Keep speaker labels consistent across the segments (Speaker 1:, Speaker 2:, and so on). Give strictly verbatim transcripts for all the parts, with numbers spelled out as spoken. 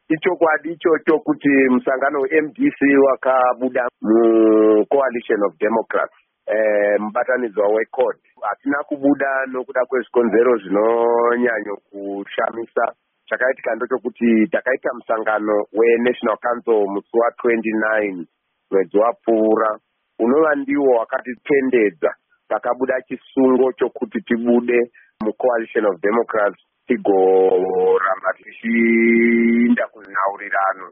Speaker 1: Ichokwadi ichocho kuti musangano M D C wakabuda mu-Coalition of Democrats, eh, mubatanidzwa weCORD. Hatina kubuda nokuda kwezvikonzero zvinonyanya kushamisa. Chakaitika ndochokuti takaita musangano weNational Council musi wa29 mwedzi wapfuura, unova ndiwo wakatitendedza takabuda chisungo chokuti tibude mu-Coalition of Democrats tigoramba tichiinda kunhaurirano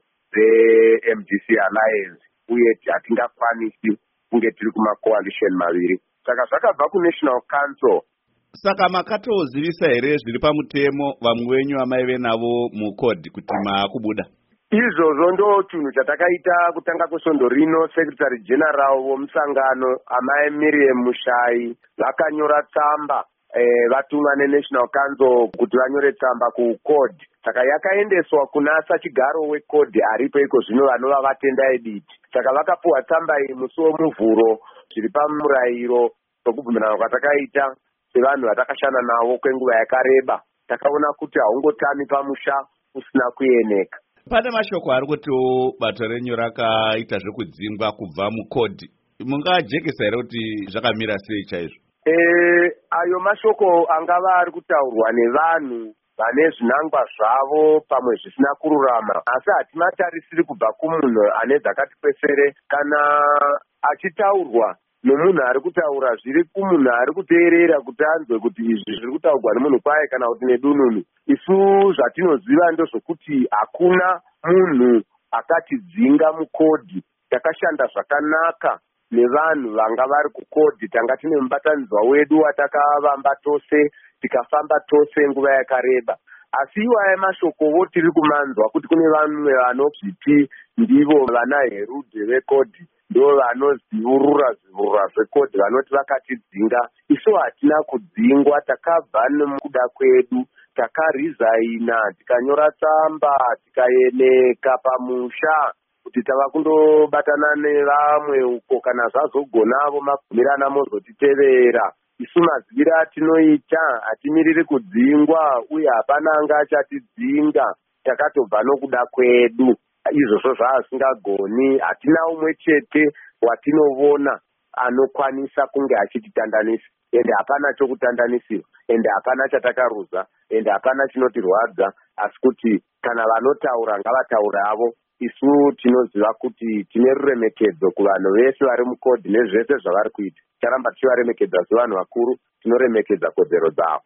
Speaker 1: dze-M D C Alliance, uye hatingakwanisi kunge tiri kuma-coalition maviri. Saka zvakabva kuNational Council.
Speaker 2: Saka makatozivisa here zviri pamutemo vamwe venyu vamaive navo muCORD kuti maakubuda?
Speaker 1: Izvozvo ndo chinhu chatakaita kutanga kwesondo rino. Secretary General vomusangano amai Miriam Mushai vakanyora tsamba eh, vatumwa neNational Council kuti vanyore tsamba kuCORD. Saka yakaendeswa kuna sachigaro weCORD aripo iko zvino vanova vatenda editi. Saka vakapuwa tsamba iyi musi womuvhuro zviri pamurayiro wekubvumirana kwatakaita sevanhu vatakashanda navo kwenguva yakareba. Takaona kuti haungotami pamusha usina kueneka.
Speaker 2: Pane mashoko ari kutiwo bato renyu rakaita zvekudzingwa kubva muCORD. Mungajekesa here kuti zvakamira sei chaizvo?
Speaker 1: Eh, ayo mashoko angava ari kutaurwa nevanhu vane zvinangwa zvavo pamwe zvisina kururama, asi hatimatarisiri kubva kumunhu ane dzakati kwesere. Kana achitaurwa nomunhu ari kutaura zviri kumunhu ari kuteerera kuti anzwe kuti izvi zviri kutaurwa nemunhu kwaye kana kuti nedununu. Isu zvatinoziva ndozvokuti hakuna munhu akatidzinga muCORD. Takashanda zvakanaka nevanhu vanga vari kuCORD. Tanga tine mubatanidzwa wedu watakavamba tose tikafamba tose nguva yakareba. Asi iwaya mashokowo tiri kumanzwa kuti kune vamwe vanozviti ndivo vana herudze veCORD, ndo vanoziurura zivurura zveCORD, vanoti vakatidzinga. Isu hatina kudzingwa, takabva nomukuda kwedu, takarizaina, tikanyora tsamba, tikaeneka pamusha kuti tava kundobatana nevamwe uko kana zvazogonavo mabvumirana mozotitevera. Isu mazivira atinoita hatimiriri kudzingwa, uye hapana anga achatidzinga. Takatobva nokuda kwedu. Izvozvo zvaasingagoni. Hatina umwe chete watinovona anokwanisa kunge achititandanisa, ende hapana chokutandanisirwa, ende hapana chatakaruza, ende hapana chinotirwadza, asi kuti kana vanotaura ngavataura avo. Isu tinoziva kuti tine ruremekedzo kuvanhu vese vari muCORD nezvese zvavari kuita. Taramba tichivaremekedza sevanhu vakuru, tinoremekedza kodzero dzavo.